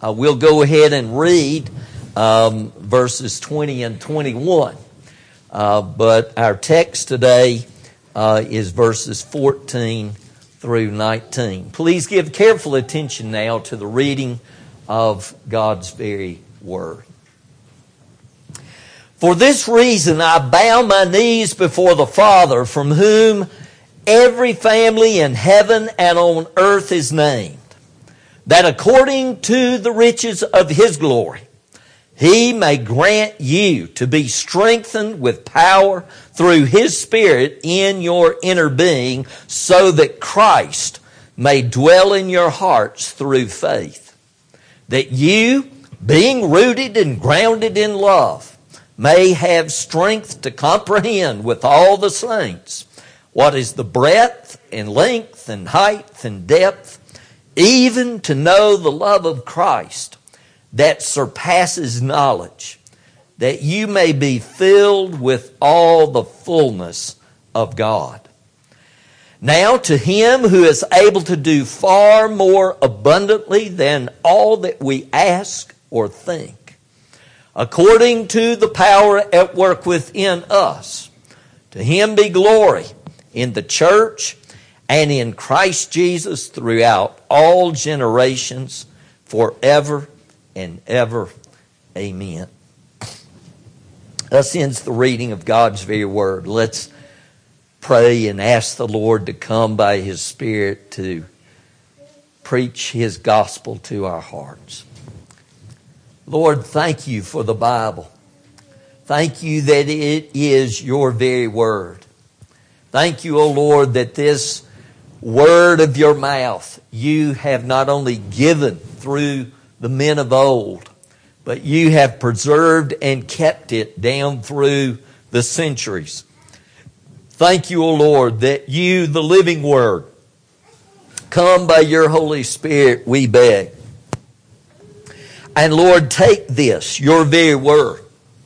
We'll go ahead and read verses 20 and 21. But our text today is verses 14 through 19. Please give careful attention now to the reading of God's very word. For this reason I bow my knees before the Father, from whom every family in heaven and on earth is named, that according to the riches of His glory, He may grant you to be strengthened with power through His Spirit in your inner being, so that Christ may dwell in your hearts through faith, that you, being rooted and grounded in love, may have strength to comprehend with all the saints what is the breadth and length and height and depth, even to know the love of Christ that surpasses knowledge, that you may be filled with all the fullness of God. Now to Him who is able to do far more abundantly than all that we ask or think, according to the power at work within us, to Him be glory in the church and in Christ Jesus throughout all generations, forever and ever. Amen. Thus ends the reading of God's very word. Let's pray and ask the Lord to come by His Spirit to preach His gospel to our hearts. Lord, thank You for the Bible. Thank You that it is Your very word. Thank You, O Lord, that this word of Your mouth You have not only given through the men of old, but You have preserved and kept it down through the centuries. Thank You, O Lord, that You, the living word, come by Your Holy Spirit, we beg. And Lord, take this, Your very word,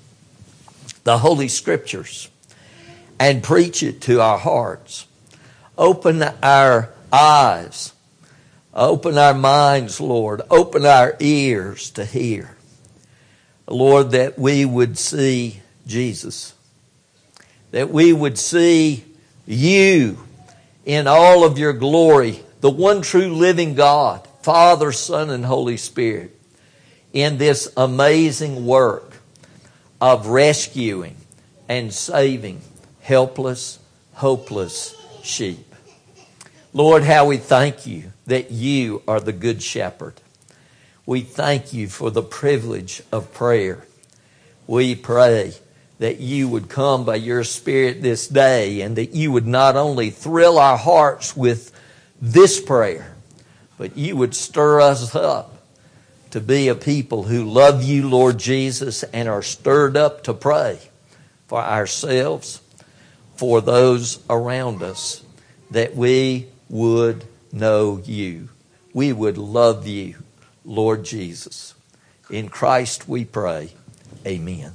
the Holy Scriptures, and preach it to our hearts. Open our eyes. Open our minds, Lord. Open our ears to hear. Lord, that we would see Jesus. That we would see You in all of Your glory, the one true living God, Father, Son, and Holy Spirit, in this amazing work of rescuing and saving helpless, hopeless sheep. Lord, how we thank You that You are the Good Shepherd. We thank You for the privilege of prayer. We pray that You would come by Your Spirit this day, and that You would not only thrill our hearts with this prayer, but You would stir us up to be a people who love You, Lord Jesus, and are stirred up to pray for ourselves, for those around us, that we would know You. We would love You, Lord Jesus. In Christ we pray. Amen.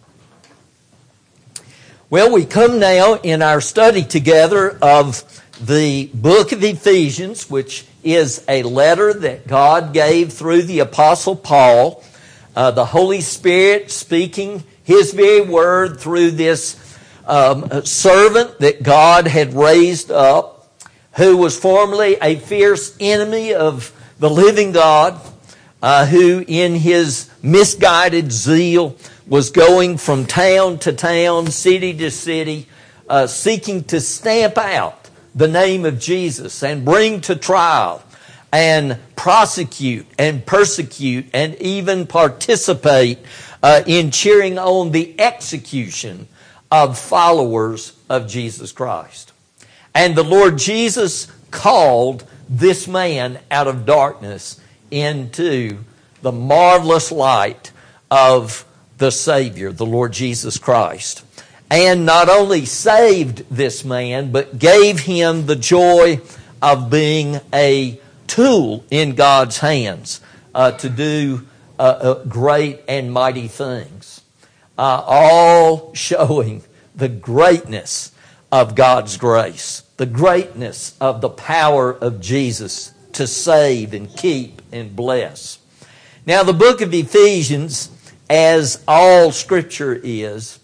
Well, we come now in our study together of the book of Ephesians, which is a letter that God gave through the Apostle Paul, the Holy Spirit speaking His very word through this servant that God had raised up, who was formerly a fierce enemy of the living God, who in his misguided zeal was going from town to town, city to city, seeking to stamp out the name of Jesus and bring to trial and prosecute and persecute and even participate in cheering on the execution of followers of Jesus Christ. And the Lord Jesus called this man out of darkness into the marvelous light of the Savior, the Lord Jesus Christ. And not only saved this man, but gave him the joy of being a tool in God's hands to do great and mighty things. All showing the greatness of God's grace, the greatness of the power of Jesus to save and keep and bless. Now, the book of Ephesians, as all Scripture is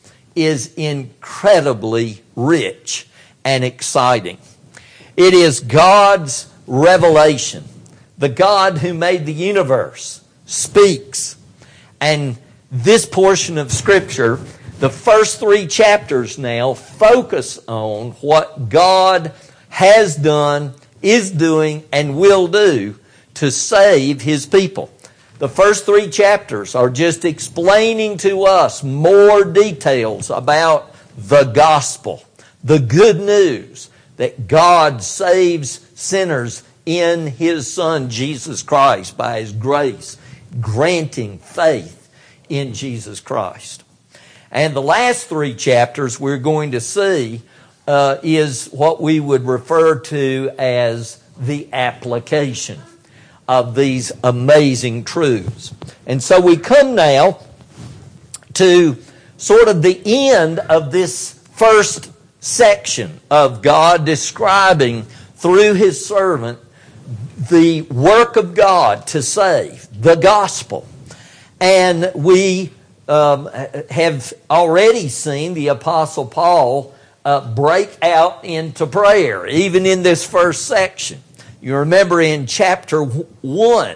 incredibly rich and exciting. It is God's revelation. The God who made the universe speaks. And this portion of Scripture, the first 3 chapters now, focus on what God has done, is doing, and will do to save His people. The first 3 chapters are just explaining to us more details about the gospel, the good news that God saves sinners in His Son, Jesus Christ, by His grace, granting faith in Jesus Christ. And the last 3 chapters we're going to see is what we would refer to as the application of these amazing truths. And so we come now to sort of the end of this first section of God describing through His servant the work of God to save, the gospel. And we have already seen the Apostle Paul break out into prayer, even in this first section. You remember in chapter 1,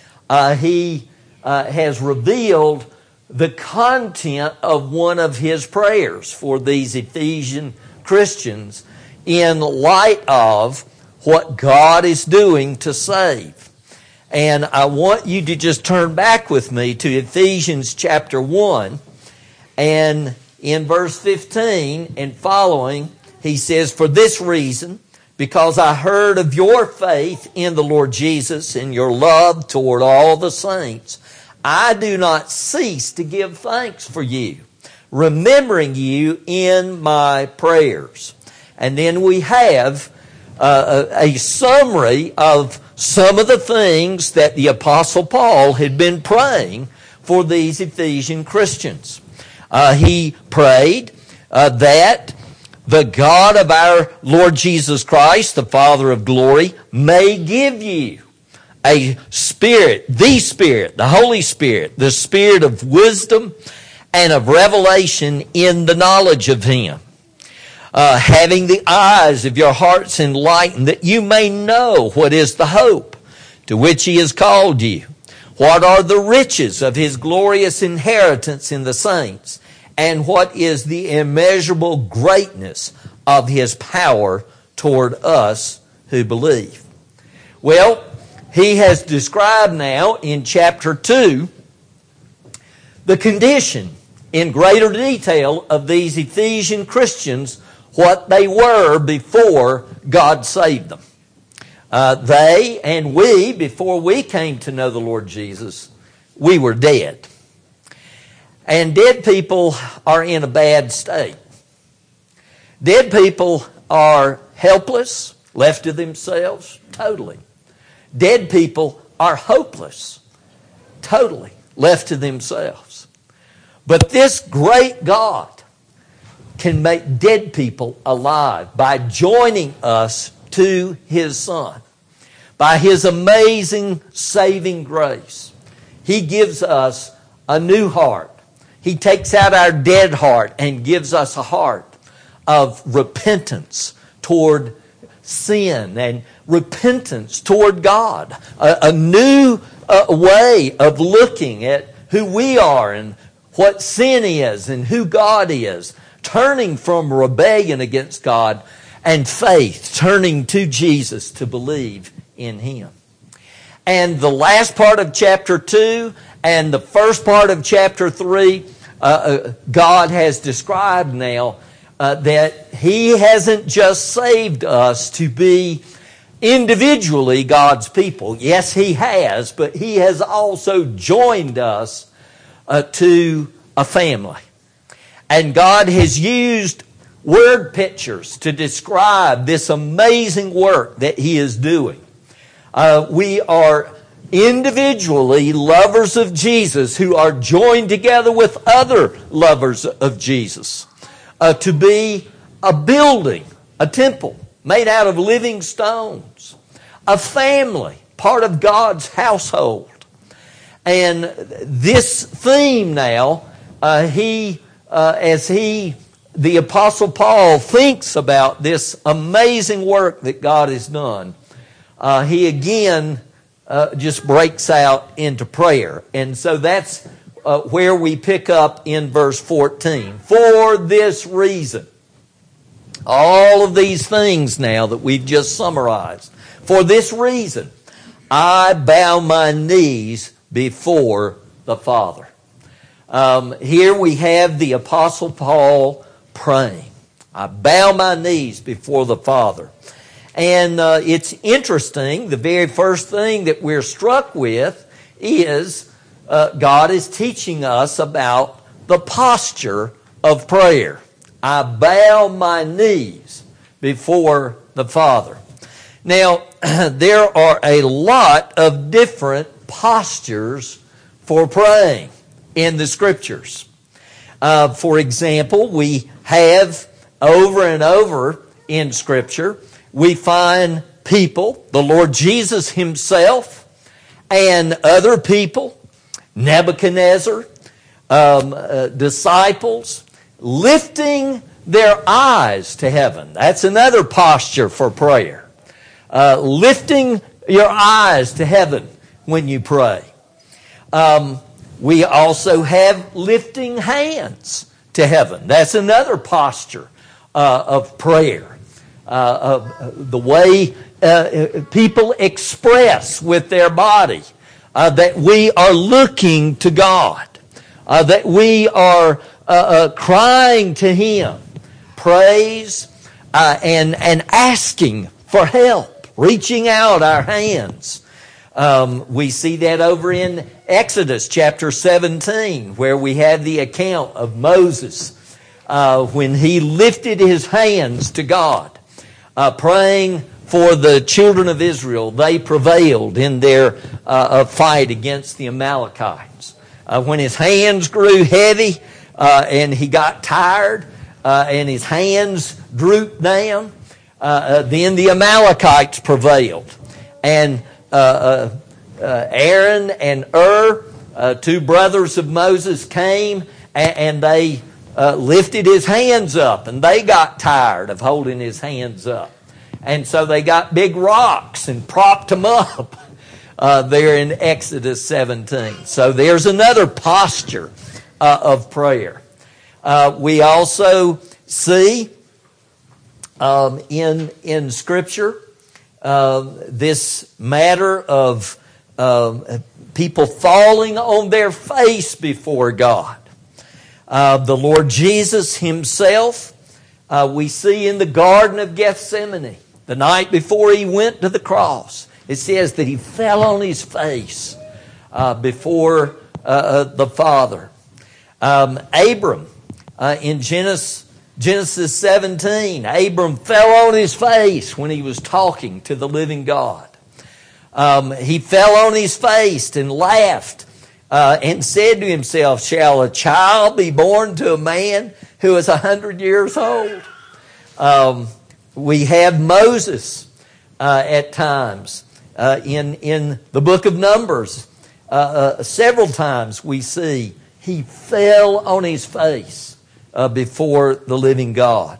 he has revealed the content of one of his prayers for these Ephesian Christians in light of what God is doing to save. And I want you to just turn back with me to Ephesians chapter 1, and in verse 15 and following, he says, "For this reason, because I heard of your faith in the Lord Jesus and your love toward all the saints, I do not cease to give thanks for you, remembering you in my prayers." And then we have a summary of some of the things that the Apostle Paul had been praying for these Ephesian Christians. He prayed that the God of our Lord Jesus Christ, the Father of glory, may give you a Spirit, the Holy Spirit, the Spirit of wisdom and of revelation in the knowledge of Him. Having the eyes of your hearts enlightened, that you may know what is the hope to which He has called you, what are the riches of His glorious inheritance in the saints, and what is the immeasurable greatness of His power toward us who believe. Well, he has described now in chapter 2 the condition in greater detail of these Ephesian Christians, what they were before God saved them. They and we, before we came to know the Lord Jesus, we were dead. And dead people are in a bad state. Dead people are helpless, left to themselves, totally. Dead people are hopeless, totally, left to themselves. But this great God can make dead people alive by joining us to His Son. By His amazing saving grace, He gives us a new heart. He takes out our dead heart and gives us a heart of repentance toward sin and repentance toward God. A new way of looking at who we are and what sin is and who God is. Turning from rebellion against God and faith, turning to Jesus to believe in Him. And the last part of chapter 2 and the first part of chapter 3, God has described now that He hasn't just saved us to be individually God's people. Yes, He has, but He has also joined us to a family. And God has used word pictures to describe this amazing work that He is doing. We are individually lovers of Jesus who are joined together with other lovers of Jesus to be a building, a temple made out of living stones, a family, part of God's household. And this theme now, the Apostle Paul thinks about this amazing work that God has done, he again just breaks out into prayer. And so that's where we pick up in verse 14. For this reason. All of these things now that we've just summarized. For this reason, I bow my knees before the Father. Here we have the Apostle Paul praying. I bow my knees before the Father. And it's interesting, the very first thing that we're struck with is God is teaching us about the posture of prayer. I bow my knees before the Father. Now, there are a lot of different postures for praying in the Scriptures. For example, we have over and over in Scripture, we find people, the Lord Jesus Himself, and other people, Nebuchadnezzar, disciples, lifting their eyes to heaven. That's another posture for prayer. Lifting your eyes to heaven when you pray. We also have lifting hands to heaven. That's another posture of prayer. The way people express with their body that we are looking to God, that we are crying to Him, praise, and asking for help, reaching out our hands. We see that over in Exodus chapter 17, where we have the account of Moses when he lifted his hands to God, praying for the children of Israel. They prevailed in their fight against the Amalekites. When his hands grew heavy and he got tired and his hands drooped down, then the Amalekites prevailed. And Aaron and two brothers of Moses, came and they lifted his hands up, and they got tired of holding his hands up. And so they got big rocks and propped him up there in Exodus 17. So there's another posture of prayer. We also see in Scripture this matter of people falling on their face before God. The Lord Jesus Himself, we see in the Garden of Gethsemane, the night before He went to the cross, it says that He fell on His face before the Father. Abram, in Genesis 17, Abram fell on his face when he was talking to the living God. He fell on his face and laughed and said to himself, "Shall a child be born to a man who is 100 years old?" We have Moses at times in the book of Numbers. Several times we see he fell on his face before the living God.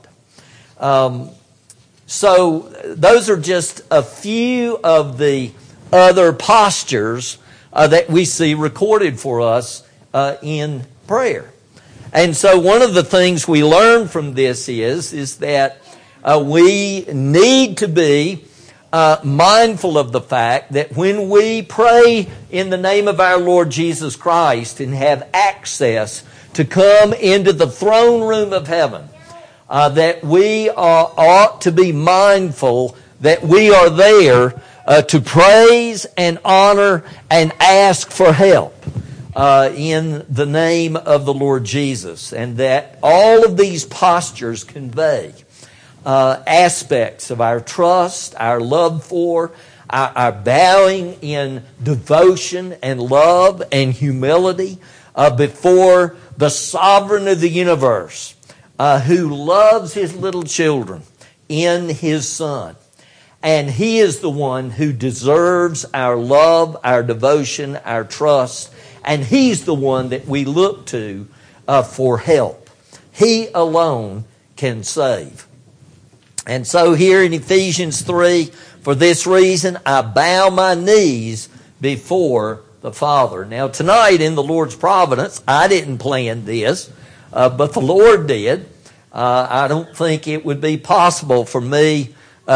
So those are just a few of the other postures that we see recorded for us in prayer. And so one of the things we learn from this is that we need to be mindful of the fact that when we pray in the name of our Lord Jesus Christ and have access to come into the throne room of heaven, that we ought to be mindful that we are there to praise and honor and ask for help in the name of the Lord Jesus, and that all of these postures convey aspects of our trust, our love for, our bowing in devotion and love and humility before the sovereign of the universe, who loves His little children in His Son. And He is the one who deserves our love, our devotion, our trust. And He's the one that we look to for help. He alone can save. And so here in Ephesians 3, for this reason I bow my knees before the Father. Now tonight in the Lord's providence, I didn't plan this, but the Lord did. I don't think it would be possible for me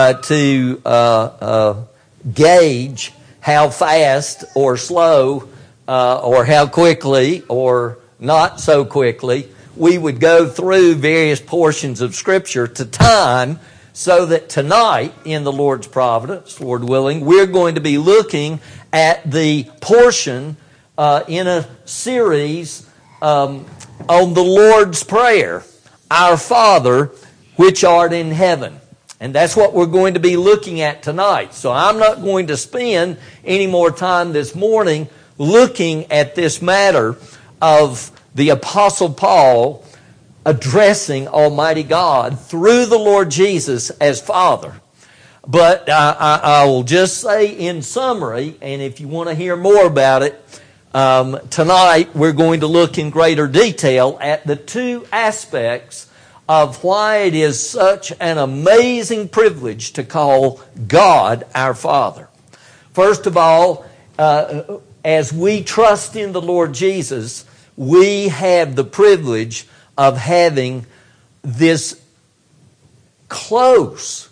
to gauge how fast or slow or how quickly or not so quickly we would go through various portions of Scripture to time, so that tonight in the Lord's providence, Lord willing, we're going to be looking at the portion in a series on the Lord's Prayer, Our Father, which art in heaven. And that's what we're going to be looking at tonight. So I'm not going to spend any more time this morning looking at this matter of the Apostle Paul addressing Almighty God through the Lord Jesus as Father. But I will just say in summary, and if you want to hear more about it, tonight we're going to look in greater detail at the two aspects of why it is such an amazing privilege to call God our Father. First of all, as we trust in the Lord Jesus, we have the privilege of having this close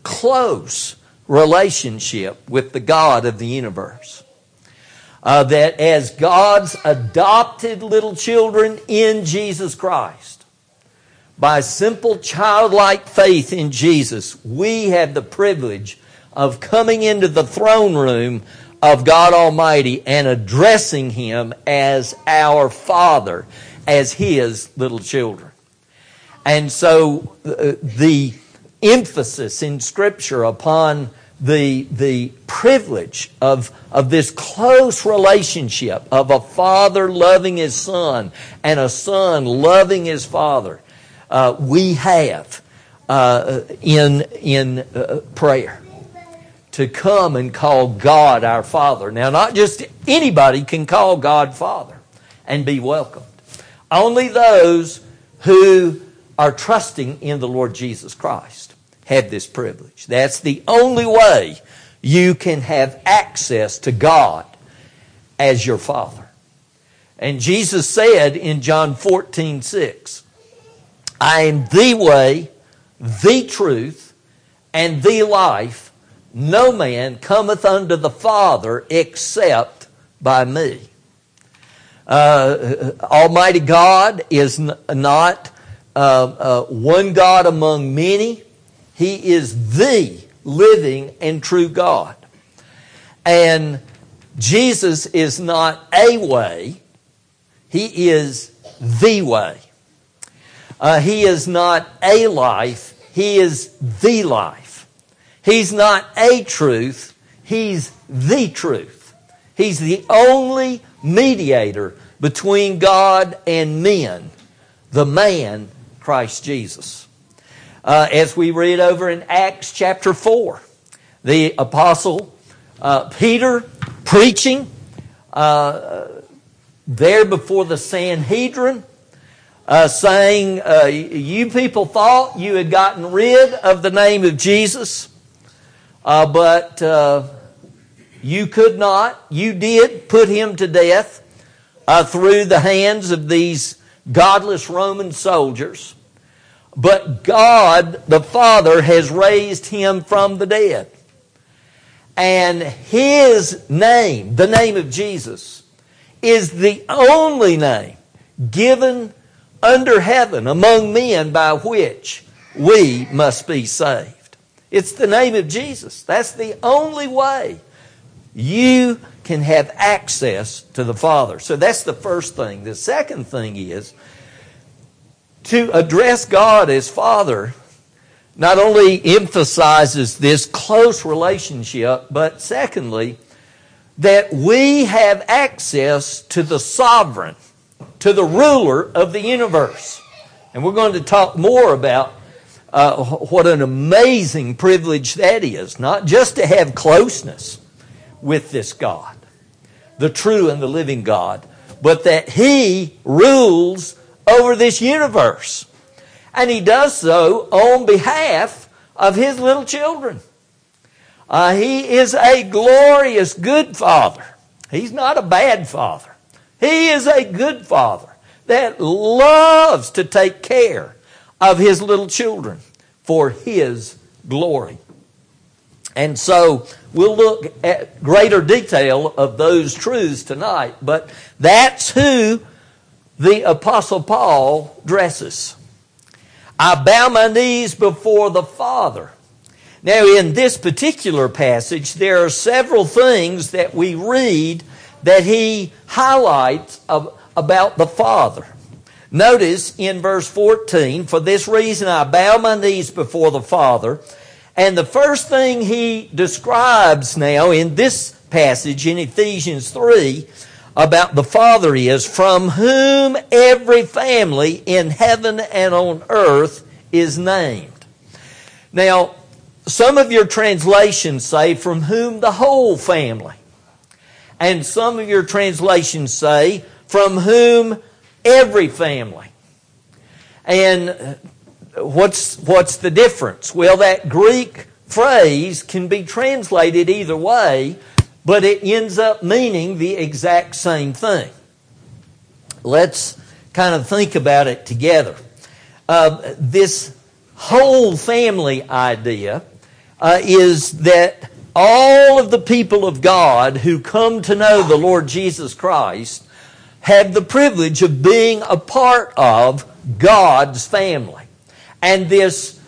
relationship with the God of the universe. That as God's adopted little children in Jesus Christ, by simple childlike faith in Jesus, we have the privilege of coming into the throne room of God Almighty and addressing Him as our Father, as His little children. And so the emphasis in Scripture upon the privilege of this close relationship of a father loving his son and a son loving his father, we have in prayer. To come and call God our Father. Now, not just anybody can call God Father and be welcomed. Only those who are trusting in the Lord Jesus Christ have this privilege. That's the only way you can have access to God as your Father. And Jesus said in John 14:6, I am the way, the truth, and the life. No man cometh unto the Father except by me. Almighty God is not one God among many. He is the living and true God. And Jesus is not a way. He is the way. He is not a life. He is the life. He's not a truth. He's the truth. He's the only mediator between God and men, the man, Christ Jesus. As we read over in Acts chapter 4, the Apostle Peter preaching there before the Sanhedrin, saying, you people thought you had gotten rid of the name of Jesus, but you could not. You did put Him to death through the hands of these godless Roman soldiers. But God, the Father, has raised Him from the dead. And His name, the name of Jesus, is the only name given under heaven among men by which we must be saved. It's the name of Jesus. That's the only way you can have access to the Father. So that's the first thing. The second thing is to address God as Father not only emphasizes this close relationship, but secondly, that we have access to the sovereign, to the ruler of the universe. And we're going to talk more about what an amazing privilege that is, not just to have closeness with this God, the true and the living God, but that He rules over this universe. And He does so on behalf of His little children. He is a glorious, good Father. He's not a bad Father. He is a good Father that loves to take care of His little children for His glory. And so we'll look at greater detail of those truths tonight, but that's who the Apostle Paul dresses. I bow my knees before the Father. Now, in this particular passage, there are several things that we read that he highlights about the Father. Notice in verse 14, for this reason I bow my knees before the Father. And the first thing he describes now in this passage in Ephesians 3 about the Father is, from whom every family in heaven and on earth is named. Now, some of your translations say, from whom the whole family. And some of your translations say, from whom every family. And what's the difference? Well, that Greek phrase can be translated either way, but it ends up meaning the exact same thing. Let's kind of think about it together. This whole family idea is that all of the people of God who come to know the Lord Jesus Christ have the privilege of being a part of God's family. And this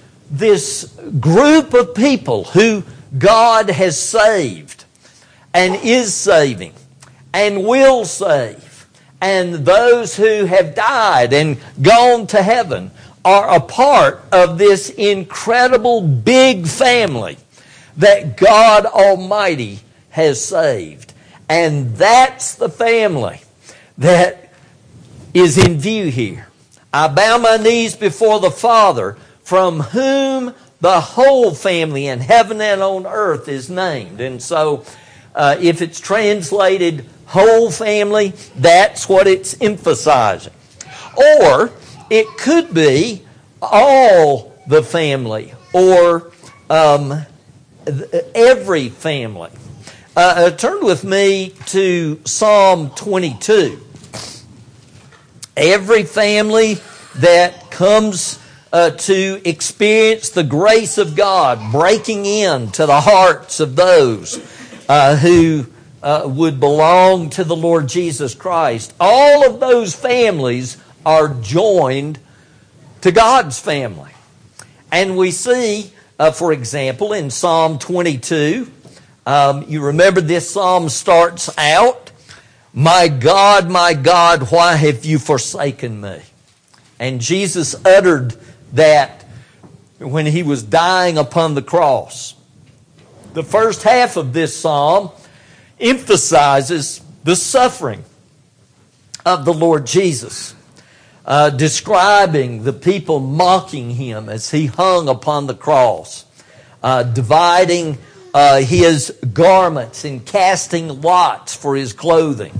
group of people who God has saved and is saving and will save, and those who have died and gone to heaven are a part of this incredible big family that God Almighty has saved. And that's the family that is in view here. I bow my knees before the Father, from whom the whole family in heaven and on earth is named. And so, if it's translated whole family, that's what it's emphasizing. Or it could be all the family, or every family. Turn with me to Psalm 22. Every family that comes to experience the grace of God breaking into the hearts of those who would belong to the Lord Jesus Christ. All of those families are joined to God's family. And we see, for example, in Psalm 22, you remember this psalm starts out, my God, why have you forsaken me? And Jesus uttered that when He was dying upon the cross. The first half of this psalm emphasizes the suffering of the Lord Jesus, describing the people mocking Him as He hung upon the cross, dividing His garments and casting lots for His clothing,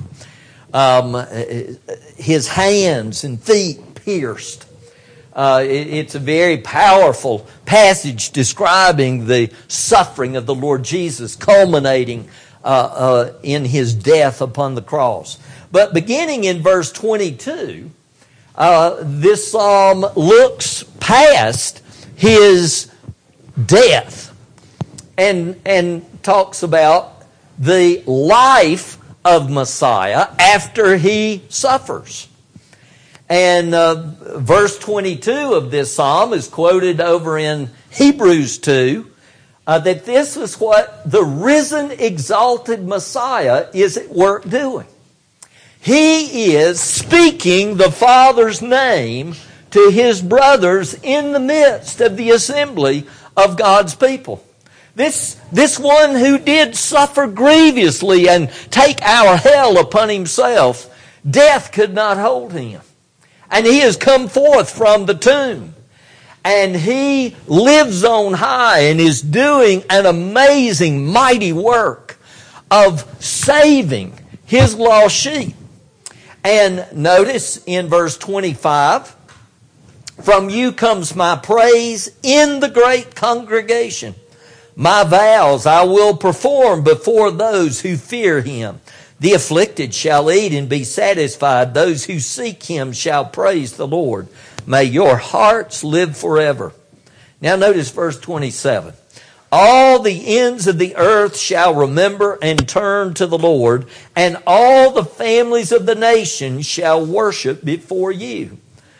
His hands and feet pierced. It's a very powerful passage describing the suffering of the Lord Jesus, culminating in His death upon the cross. But beginning in verse 22, this psalm looks past His death and talks about the life of Messiah after He suffers. And verse 22 of this psalm is quoted over in Hebrews 2, that this is what the risen, exalted Messiah is at work doing. He is speaking the Father's name to His brothers in the midst of the assembly of God's people. This one who did suffer grievously and take our hell upon Himself, death could not hold Him. And He has come forth from the tomb. And He lives on high and is doing an amazing, mighty work of saving His lost sheep. And notice in verse 25, from you comes my praise in the great congregation. My vows I will perform before those who fear Him. The afflicted shall eat and be satisfied. Those who seek Him shall praise the Lord. May your hearts live forever. Now notice verse 27. All the ends of the earth shall remember and turn to the Lord, and all the families of the nations shall worship before you.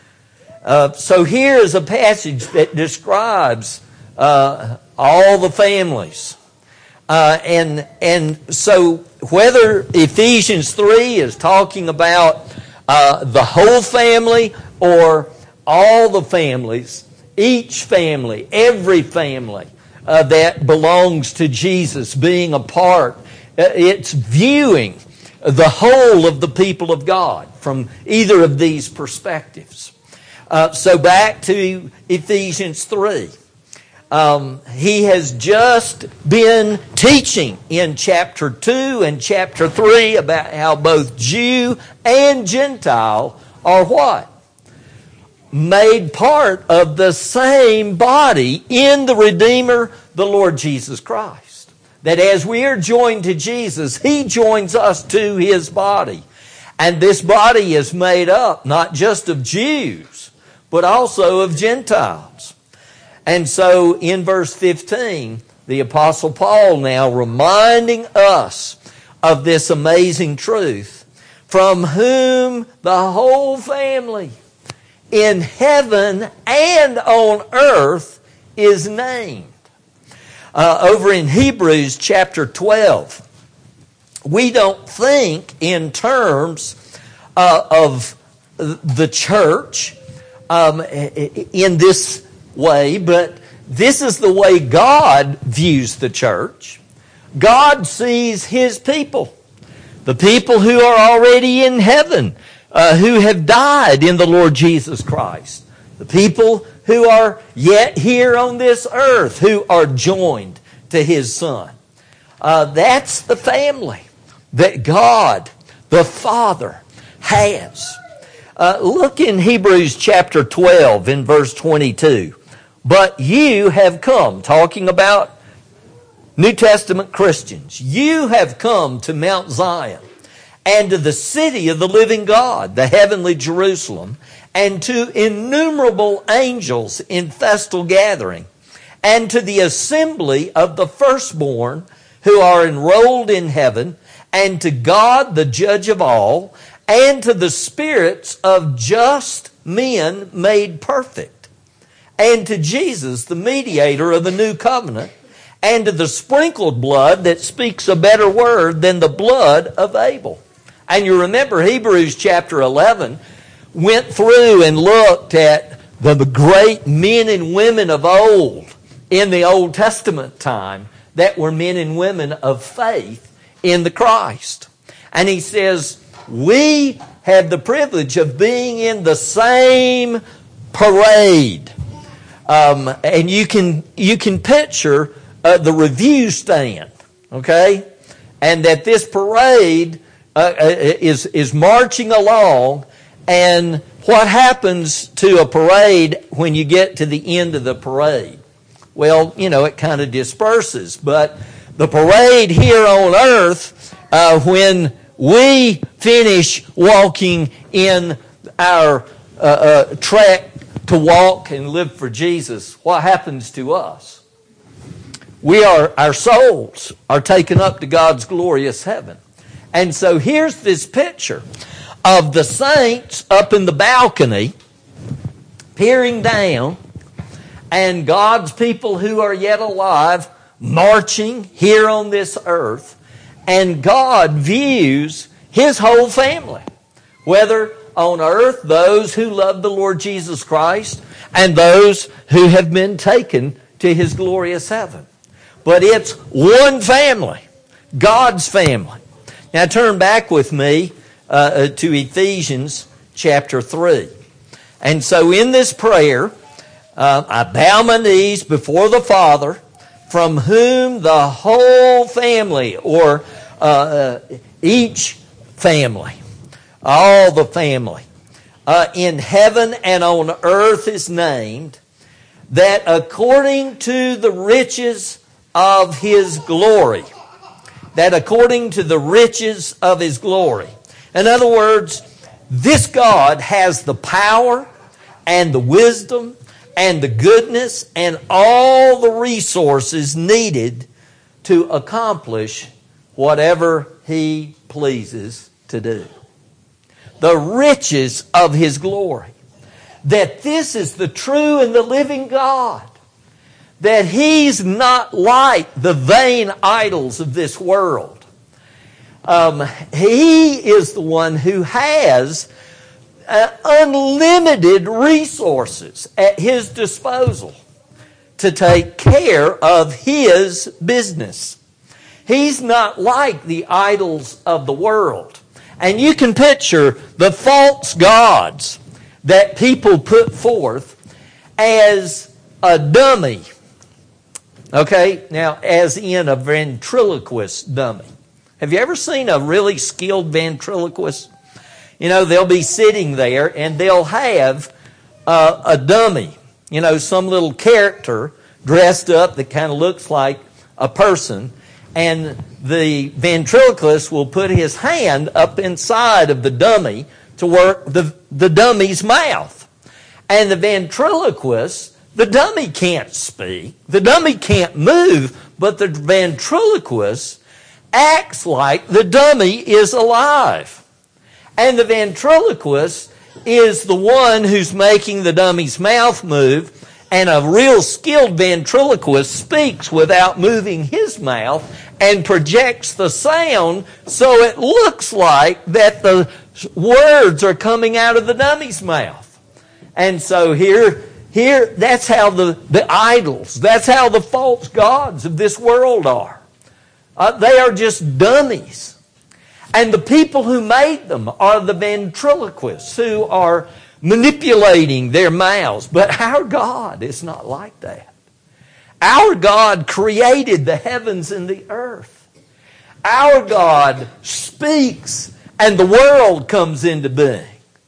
So here is a passage that describes all the families. And so whether Ephesians 3 is talking about the whole family or all the families, each family, every family that belongs to Jesus being a part, it's viewing the whole of the people of God from either of these perspectives. So back to Ephesians 3. He has just been teaching in chapter 2 and chapter 3 about how both Jew and Gentile are what? Made part of the same body in the Redeemer, the Lord Jesus Christ. That as we are joined to Jesus, He joins us to His body. And this body is made up not just of Jews, but also of Gentiles. And so in verse 15, the Apostle Paul now reminding us of this amazing truth, from whom the whole family in heaven and on earth is named. Over in Hebrews chapter 12, we don't think in terms of the church in this way, but this is the way God views the church. God sees His people, the people who are already in heaven, who have died in the Lord Jesus Christ, the people who are yet here on this earth, who are joined to His Son. That's the family that God, the Father, has. Look in Hebrews chapter 12 in verse 22. But you have come, talking about New Testament Christians, you have come to Mount Zion and to the city of the living God, the heavenly Jerusalem, and to innumerable angels in festal gathering, and to the assembly of the firstborn who are enrolled in heaven, and to God the judge of all, and to the spirits of just men made perfect, and to Jesus, the mediator of the new covenant, and to the sprinkled blood that speaks a better word than the blood of Abel. And you remember Hebrews chapter 11 went through and looked at the great men and women of old in the Old Testament time that were men and women of faith in the Christ. And he says, we have the privilege of being in the same parade. And you can picture the review stand, okay? And that this parade is marching along, and what happens to a parade when you get to the end of the parade? Well, it kind of disperses. But the parade here on earth, when we finish walking in our trek to walk and live for Jesus, what happens to us? Our souls are taken up to God's glorious heaven. And so here's this picture of the saints up in the balcony, peering down, and God's people who are yet alive marching here on this earth. And God views His whole family, whether on earth those who love the Lord Jesus Christ and those who have been taken to His glorious heaven. But it's one family, God's family. Now turn back with me to Ephesians chapter 3. And so in this prayer, I bow my knees before the Father, from whom the whole family, or each family, all the family, in heaven and on earth is named, that according to the riches of His glory, in other words, this God has the power and the wisdom and the goodness and all the resources needed to accomplish whatever He pleases to do. The riches of His glory. That this is the true and the living God. That He's not like the vain idols of this world. He is the one who has unlimited resources at His disposal to take care of His business. He's not like the idols of the world. And you can picture the false gods that people put forth as a dummy. Okay, now as in a ventriloquist dummy. Have you ever seen a really skilled ventriloquist? You know, they'll be sitting there and they'll have a dummy. You know, some little character dressed up that kind of looks like a person. And the ventriloquist will put his hand up inside of the dummy to work the dummy's mouth. And the ventriloquist, the dummy can't speak, the dummy can't move, but the ventriloquist acts like the dummy is alive. And the ventriloquist is the one who's making the dummy's mouth move, and a real skilled ventriloquist speaks without moving his mouth and projects the sound so it looks like that the words are coming out of the dummy's mouth. And so here that's how the idols, that's how the false gods of this world are. They are just dummies. And the people who made them are the ventriloquists who are manipulating their mouths. But our God is not like that. Our God created the heavens and the earth. Our God speaks and the world comes into being.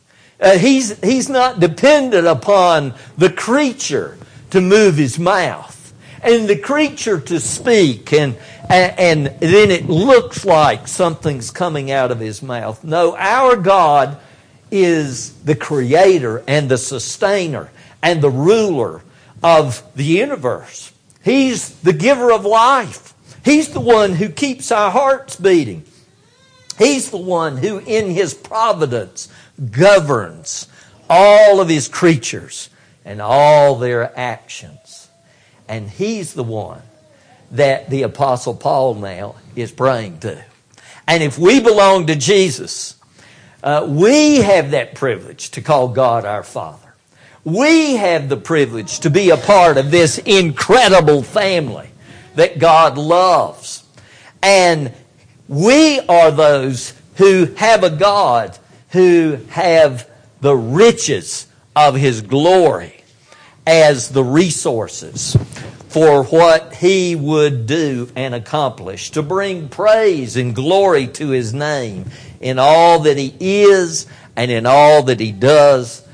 He's not dependent upon the creature to move his mouth and the creature to speak and then it looks like something's coming out of his mouth. No, our God is the creator and the sustainer and the ruler of the universe. He's the giver of life. He's the one who keeps our hearts beating. He's the one who in His providence governs all of His creatures and all their actions. And He's the one that the Apostle Paul now is praying to. And if we belong to Jesus, we have that privilege to call God our Father. We have the privilege to be a part of this incredible family that God loves. And we are those who have a God who have the riches of His glory as the resources for what He would do and accomplish, to bring praise and glory to His name in all that He is and in all that He does.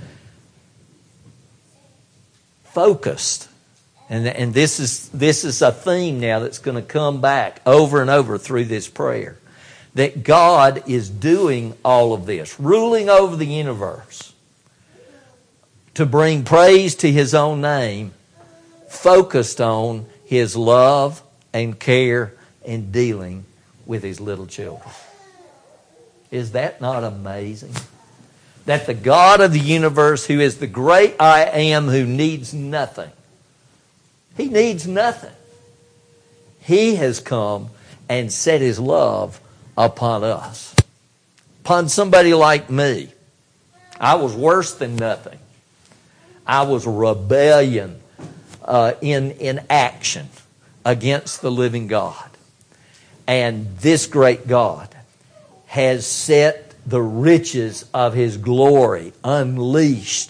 Focused. And this is a theme now that's going to come back over and over through this prayer. That God is doing all of this, ruling over the universe, to bring praise to His own name, focused on His love and care in dealing with His little children. Is that not amazing? That the God of the universe, who is the great I Am, who needs nothing. He needs nothing. He has come and set His love upon us. Upon somebody like me. I was worse than nothing. I was a rebellion in action against the living God. And this great God has set the riches of His glory unleashed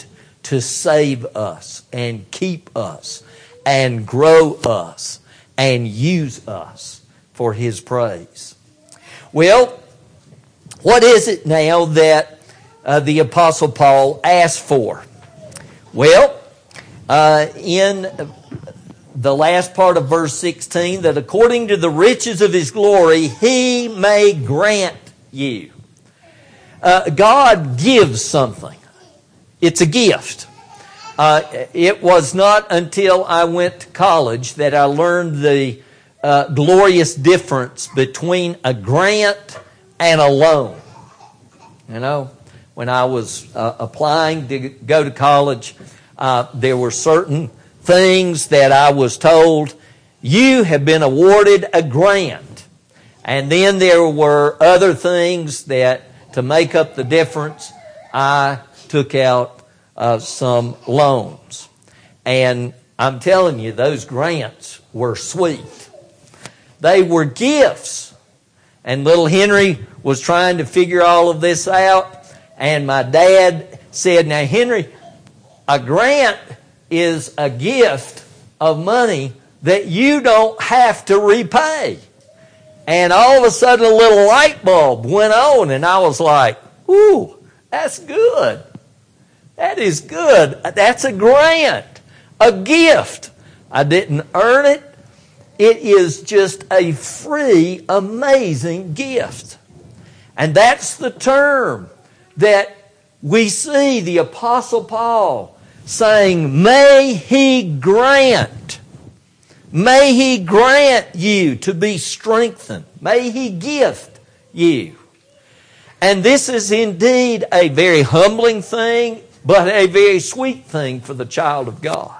to save us and keep us and grow us and use us for His praise. Well, what is it now that the Apostle Paul asked for? Well, in the last part of verse 16, that according to the riches of His glory, He may grant you. God gives something. It's a gift. It was not until I went to college that I learned the glorious difference between a grant and a loan. You know, when I was applying to go to college, there were certain things that I was told, you have been awarded a grant. And then there were other things that, to make up the difference, I took out some loans. And I'm telling you, those grants were sweet. They were gifts. And little Henry was trying to figure all of this out. And my dad said, now Henry, a grant is a gift of money that you don't have to repay. And all of a sudden a little light bulb went on and I was like, ooh, that's good. That is good. That's a grant, a gift. I didn't earn it. It is just a free, amazing gift. And that's the term that we see the Apostle Paul saying, may He grant you to be strengthened. May He gift you. And this is indeed a very humbling thing, but a very sweet thing for the child of God.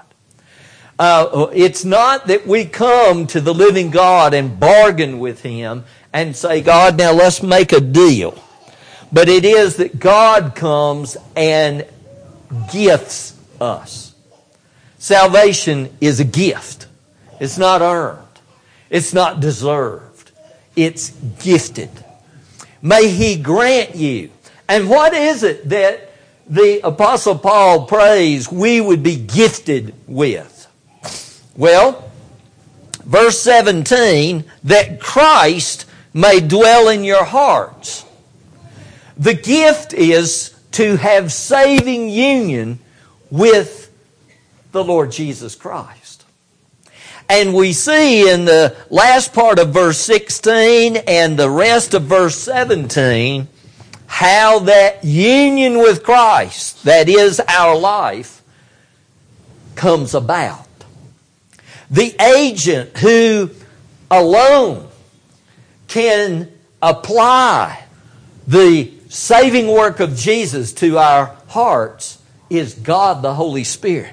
It's not that we come to the living God and bargain with Him and say, God, now let's make a deal. But it is that God comes and gifts us. Salvation is a gift. It's not earned. It's not deserved. It's gifted. May He grant you. And what is it that the Apostle Paul prays we would be gifted with? Well, verse 17, that Christ may dwell in your hearts. The gift is to have saving union with the Lord Jesus Christ. And we see in the last part of verse 16 and the rest of verse 17 how that union with Christ, that is our life, comes about. The agent who alone can apply the saving work of Jesus to our hearts is God the Holy Spirit.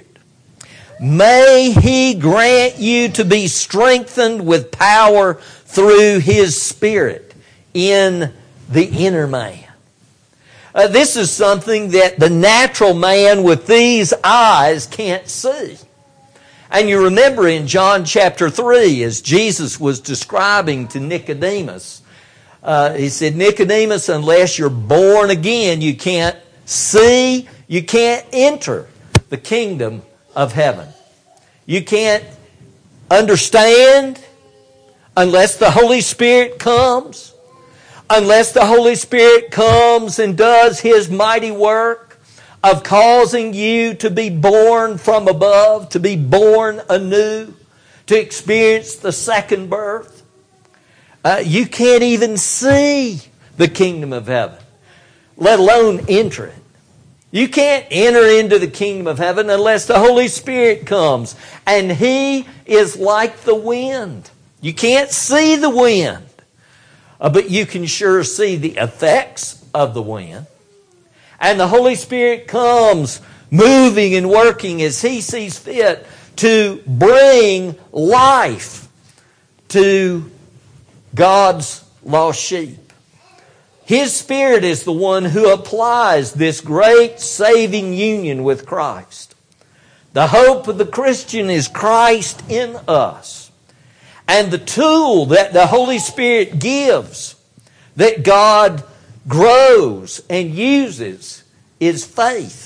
May He grant you to be strengthened with power through His Spirit in the inner man. This is something that the natural man with these eyes can't see. And you remember in John chapter 3, as Jesus was describing to Nicodemus, He said, Nicodemus, unless you're born again, you can't see, you can't enter the kingdom of heaven. You can't understand unless the Holy Spirit comes. Unless the Holy Spirit comes and does His mighty work of causing you to be born from above, to be born anew, to experience the second birth. You can't even see the kingdom of heaven, let alone enter it. You can't enter into the kingdom of heaven unless the Holy Spirit comes. And He is like the wind. You can't see the wind, but you can sure see the effects of the wind. And the Holy Spirit comes moving and working as He sees fit to bring life to God's lost sheep. His Spirit is the one who applies this great saving union with Christ. The hope of the Christian is Christ in us. And the tool that the Holy Spirit gives, that God grows and uses, is faith.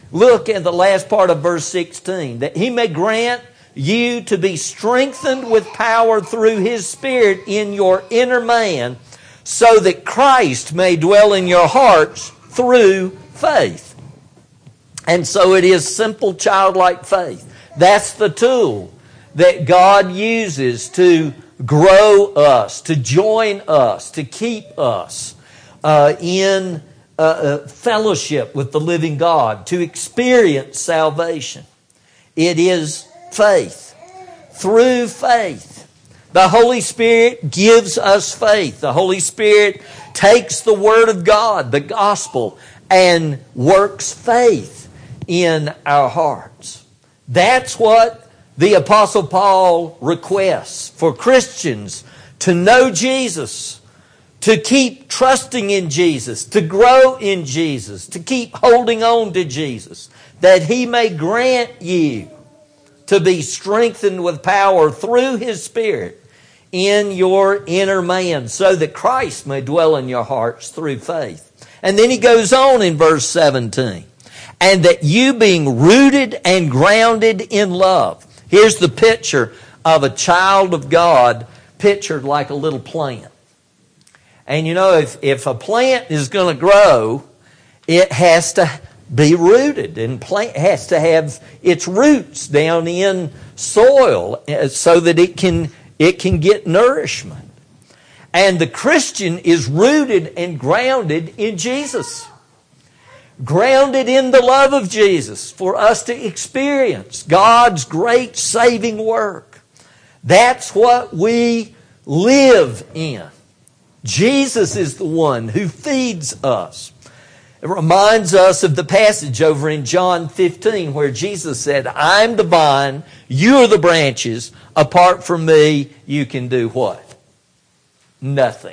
Look at the last part of verse 16. That He may grant you to be strengthened with power through His Spirit in your inner man, so that Christ may dwell in your hearts through faith. And so it is simple childlike faith. That's the tool that God uses to grow us, to join us, to keep us in fellowship with the living God, to experience salvation. It is faith. Through faith. The Holy Spirit gives us faith. The Holy Spirit takes the Word of God, the gospel, and works faith in our hearts. That's what the Apostle Paul requests for Christians to know Jesus, to keep trusting in Jesus, to grow in Jesus, to keep holding on to Jesus, that He may grant you to be strengthened with power through His Spirit in your inner man, so that Christ may dwell in your hearts through faith. And then he goes on in verse 17. And that you being rooted and grounded in love. Here's the picture of a child of God pictured like a little plant. And you know, if a plant is going to grow, it has to be rooted, and plant has to have its roots down in soil so that it can get nourishment. And the Christian is rooted and grounded in Jesus. Grounded in the love of Jesus for us to experience God's great saving work. That's what we live in. Jesus is the one who feeds us. It reminds us of the passage over in John 15 where Jesus said, I'm the vine, you are the branches. Apart from me, you can do what? Nothing.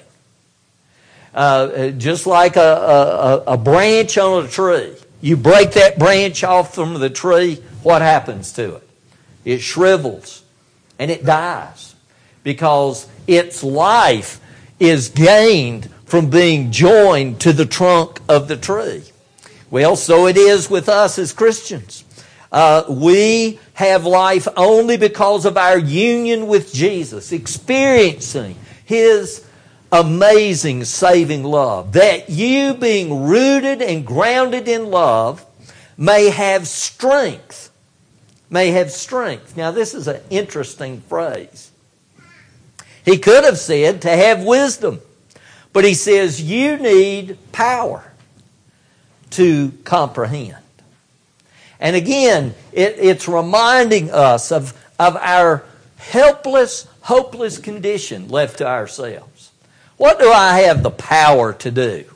Just like a branch on a tree. You break that branch off from the tree, what happens to it? It shrivels and it dies because its life is gained from being joined to the trunk of the tree. Well, so it is with us as Christians. We have life only because of our union with Jesus, experiencing His amazing saving love. That you, being rooted and grounded in love, may have strength. May have strength. Now, this is an interesting phrase. He could have said to have wisdom. But he says you need power to comprehend. And again, it's reminding us of our helpless, hopeless condition left to ourselves. What do I have the power to do?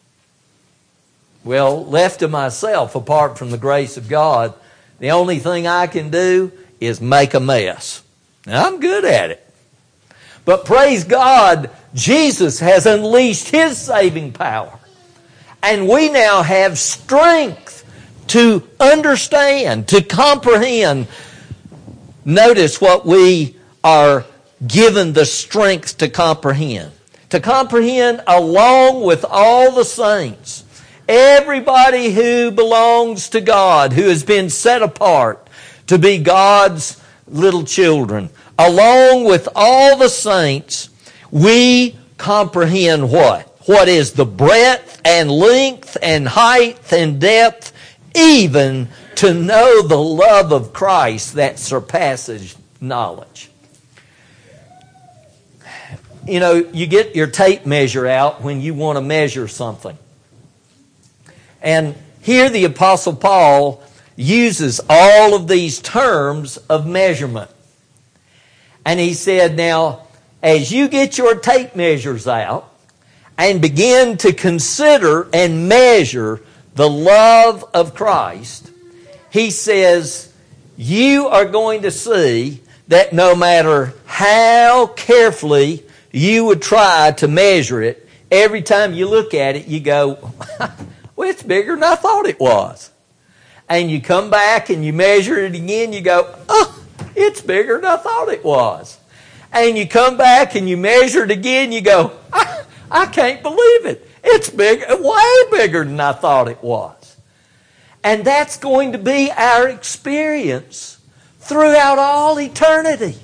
Well, left to myself, apart from the grace of God, the only thing I can do is make a mess. Now, I'm good at it. But praise God, Jesus has unleashed His saving power. And we now have strength to understand, to comprehend. Notice what we are given the strength to comprehend. To comprehend along with all the saints. Everybody who belongs to God, who has been set apart to be God's little children. Along with all the saints, we comprehend what? What is the breadth and length and height and depth, even to know the love of Christ that surpasses knowledge. You know, you get your tape measure out when you want to measure something. And here the Apostle Paul uses all of these terms of measurement. And he said, now, as you get your tape measures out and begin to consider and measure the love of Christ, he says, you are going to see that no matter how carefully you would try to measure it, every time you look at it, you go, well, it's bigger than I thought it was. And you come back and you measure it again, you go, oh, it's bigger than I thought it was. And you come back and you measure it again, you go, I can't believe it. It's big, way bigger than I thought it was. And that's going to be our experience throughout all eternity.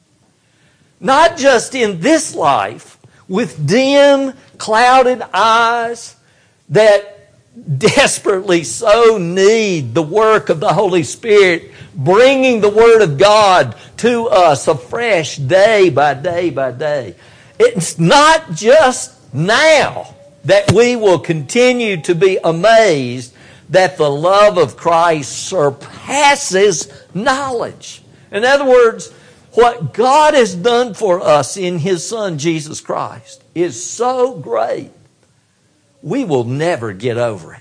Not just in this life, with dim, clouded eyes that desperately so need the work of the Holy Spirit, bringing the Word of God to us afresh day by day by day. It's not just now that we will continue to be amazed that the love of Christ surpasses knowledge. In other words, what God has done for us in His Son, Jesus Christ, is so great, we will never get over it.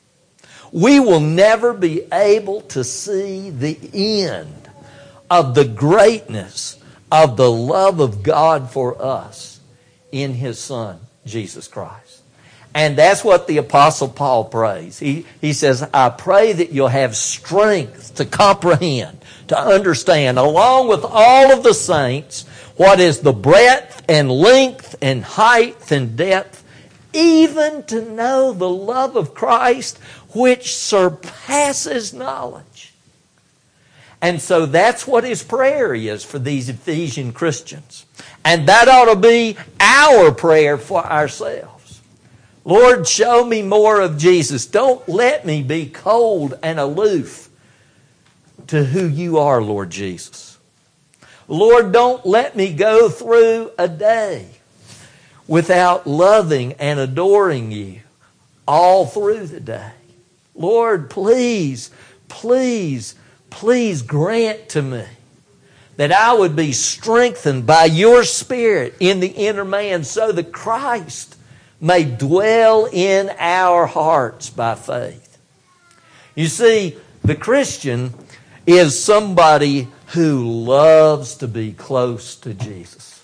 We will never be able to see the end of the greatness of the love of God for us in His Son, Jesus Christ. And that's what the Apostle Paul prays. He says, I pray that you'll have strength to comprehend, to understand, along with all of the saints, what is the breadth and length and height and depth, even to know the love of Christ, which surpasses knowledge. And so that's what his prayer is for these Ephesian Christians. And that ought to be our prayer for ourselves. Lord, show me more of Jesus. Don't let me be cold and aloof to who you are, Lord Jesus. Lord, don't let me go through a day without loving and adoring you all through the day. Lord, please, please, please grant to me that I would be strengthened by your Spirit in the inner man so that Christ may dwell in our hearts by faith. You see, the Christian is somebody who loves to be close to Jesus.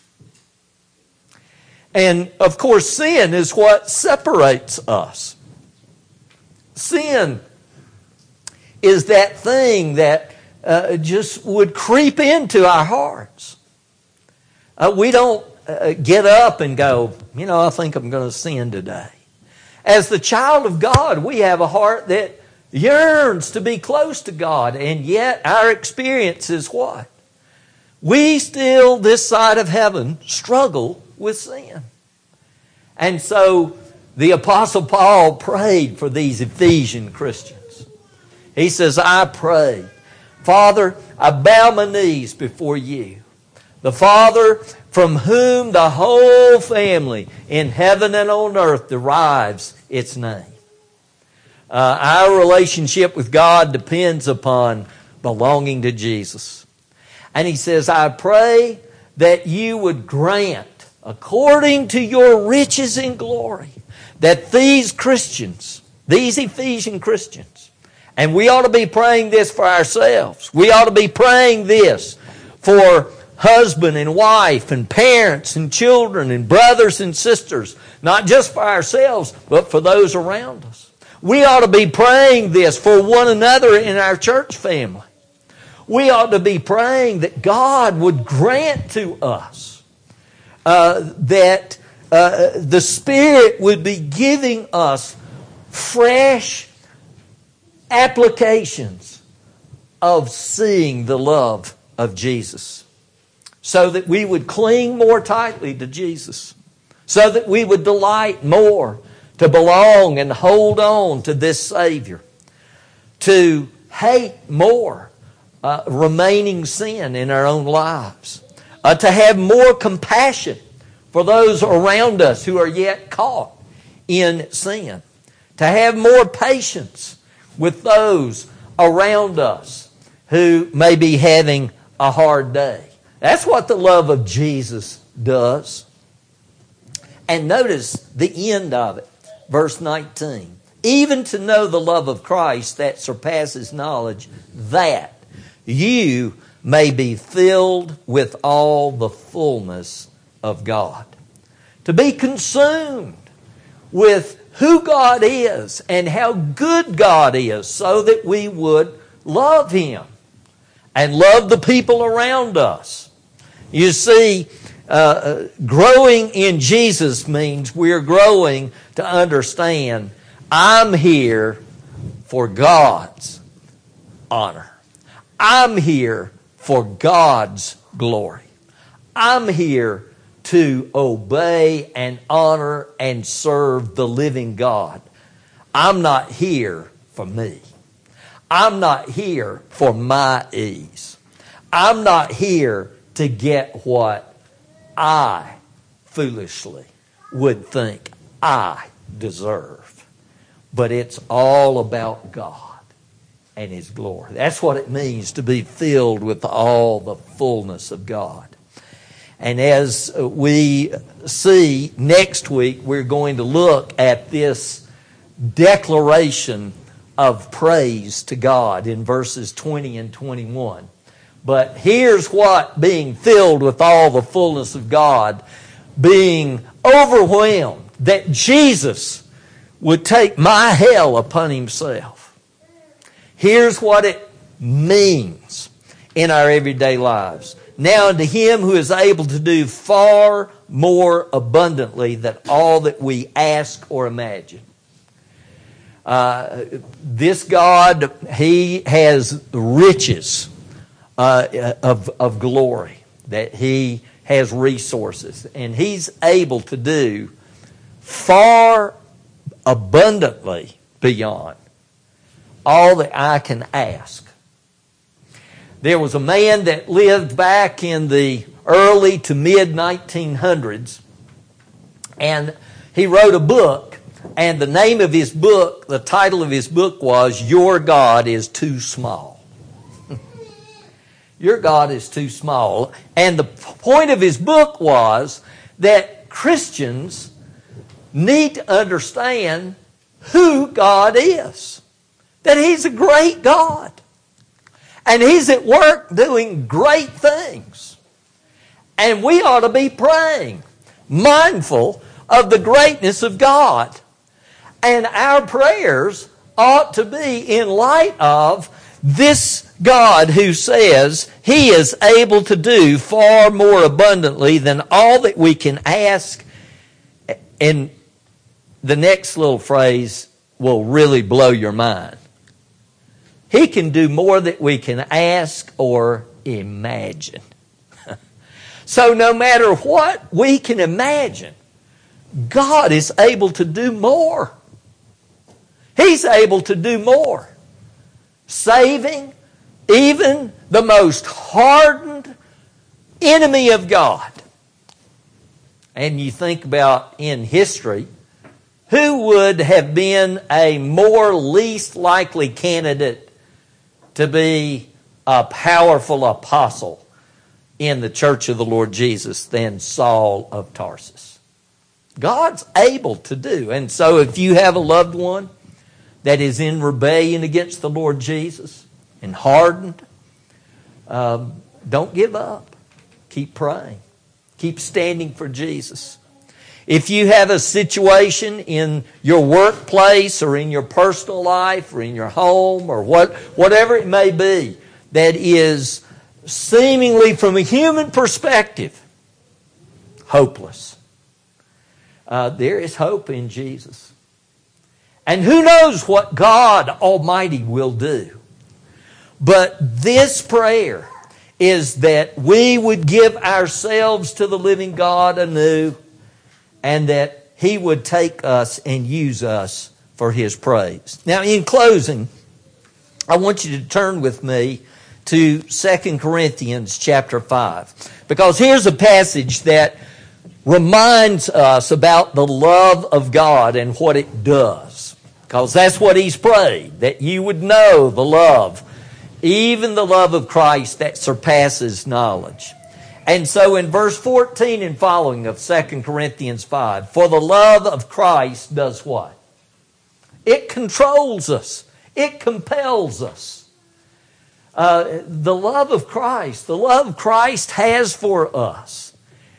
And, of course, sin is what separates us. Sin is that thing that just would creep into our hearts. We don't get up and go, I think I'm going to sin today. As the child of God, we have a heart that yearns to be close to God, and yet our experience is what? We still, this side of heaven, struggle with sin. And so the Apostle Paul prayed for these Ephesian Christians. He says, I pray, Father, I bow my knees before you, the Father from whom the whole family in heaven and on earth derives its name. Our relationship with God depends upon belonging to Jesus. And he says, I pray that you would grant, according to your riches in glory, that these Christians, these Ephesian Christians, and we ought to be praying this for ourselves. We ought to be praying this for husband and wife and parents and children and brothers and sisters, not just for ourselves, but for those around us. We ought to be praying this for one another in our church family. We ought to be praying that God would grant to us that the Spirit would be giving us fresh applications of seeing the love of Jesus, so that we would cling more tightly to Jesus, so that we would delight more to belong and hold on to this Savior, to hate more remaining sin in our own lives, to have more compassion for those around us who are yet caught in sin, to have more patience with those around us who may be having a hard day. That's what the love of Jesus does. And notice the end of it, verse 19. Even to know the love of Christ that surpasses knowledge, that you may be filled with all the fullness of God. To be consumed with who God is and how good God is, so that we would love Him and love the people around us. You see, growing in Jesus means we're growing to understand I'm here for God's honor. I'm here for God's glory. I'm here to obey and honor and serve the living God. I'm not here for me. I'm not here for my ease. I'm not here to get what I foolishly would think I deserve. But it's all about God and His glory. That's what it means to be filled with all the fullness of God. And as we see next week, we're going to look at this declaration of praise to God in verses 20 and 21. But here's what being filled with all the fullness of God, being overwhelmed that Jesus would take my hell upon Himself. Here's what it means in our everyday lives. Now unto Him who is able to do far more abundantly than all that we ask or imagine. This God, He has riches of glory, that He has resources, and He's able to do far abundantly beyond all that I can ask. There was a man that lived back in the early to mid-1900s, and he wrote a book, and the name of his book, the title of his book was, Your God is Too Small. Your God is too small. And the point of his book was that Christians need to understand who God is. That He's a great God. And He's at work doing great things. And we ought to be praying, mindful of the greatness of God. And our prayers ought to be in light of this God who says He is able to do far more abundantly than all that we can ask. And the next little phrase will really blow your mind. He can do more than we can ask or imagine. So no matter what we can imagine, God is able to do more. He's able to do more. Saving even the most hardened enemy of God. And you think about in history, who would have been a more least likely candidate to be a powerful apostle in the church of the Lord Jesus than Saul of Tarsus? God's able to do. And so if you have a loved one that is in rebellion against the Lord Jesus and hardened, don't give up. Keep praying. Keep standing for Jesus. If you have a situation in your workplace or in your personal life or in your home or whatever it may be that is seemingly from a human perspective hopeless, there is hope in Jesus. And who knows what God Almighty will do. But this prayer is that we would give ourselves to the living God anew, and that He would take us and use us for His praise. Now, in closing, I want you to turn with me to 2 Corinthians chapter 5. Because here's a passage that reminds us about the love of God and what it does. Because that's what He's prayed, that you would know the love, even the love of Christ that surpasses knowledge. And so in verse 14 and following of 2 Corinthians 5, for the love of Christ does what? It controls us. It compels us. The love of Christ has for us.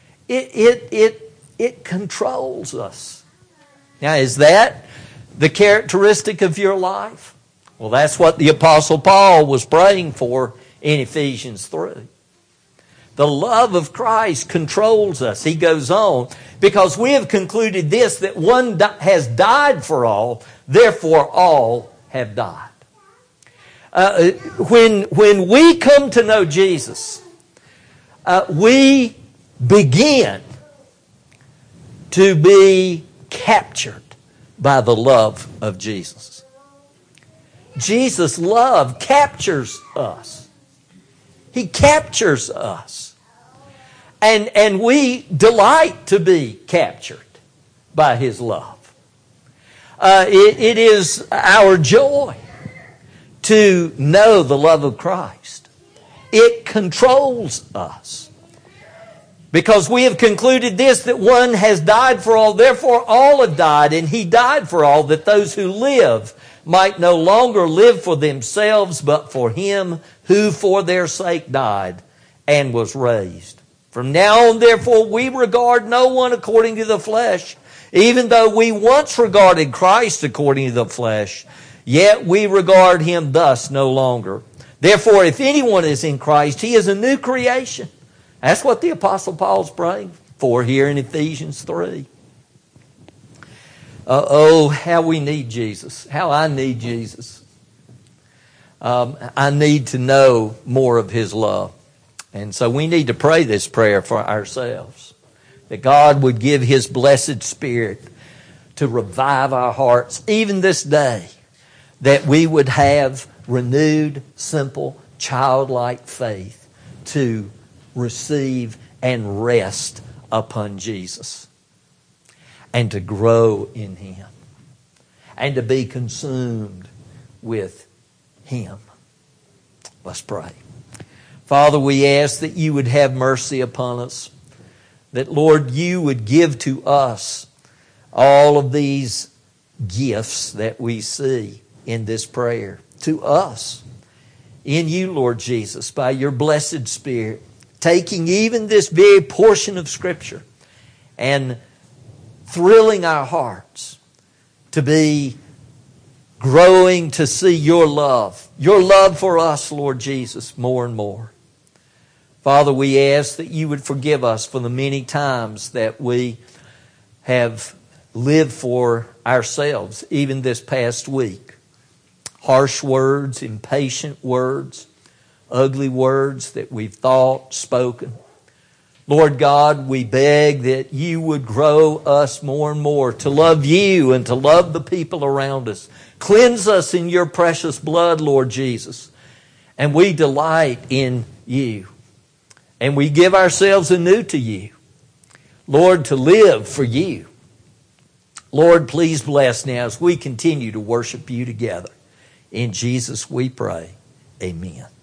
It controls us. Now, is that the characteristic of your life? Well, that's what the Apostle Paul was praying for in Ephesians 3. The love of Christ controls us. He goes on, because we have concluded this, that one has died for all, therefore all have died. When we come to know Jesus, we begin to be captured by the love of Jesus. Jesus' love captures us. He captures us. And we delight to be captured by His love. It is our joy to know the love of Christ. It controls us. Because we have concluded this, that one has died for all, therefore all have died, and He died for all, that those who live might no longer live for themselves, but for Him who for their sake died and was raised. From now on, therefore, we regard no one according to the flesh, even though we once regarded Christ according to the flesh, yet we regard Him thus no longer. Therefore, if anyone is in Christ, he is a new creation. That's what the Apostle Paul's praying for here in Ephesians 3. Oh, how we need Jesus. How I need Jesus. I need to know more of His love. And so we need to pray this prayer for ourselves. That God would give His blessed Spirit to revive our hearts even this day. That we would have renewed, simple, childlike faith to receive and rest upon Jesus. And to grow in Him. And to be consumed with Him. Let's pray. Father, we ask that You would have mercy upon us. That, Lord, You would give to us all of these gifts that we see in this prayer. To us. In You, Lord Jesus, by Your blessed Spirit. Taking even this very portion of Scripture and thrilling our hearts to be growing to see Your love for us, Lord Jesus, more and more. Father, we ask that You would forgive us for the many times that we have lived for ourselves, even this past week. Harsh words, impatient words, ugly words that we've thought, spoken. Lord God, we beg that You would grow us more and more to love You and to love the people around us. Cleanse us in Your precious blood, Lord Jesus. And we delight in You. And we give ourselves anew to You. Lord, to live for You. Lord, please bless now as we continue to worship You together. In Jesus we pray. Amen.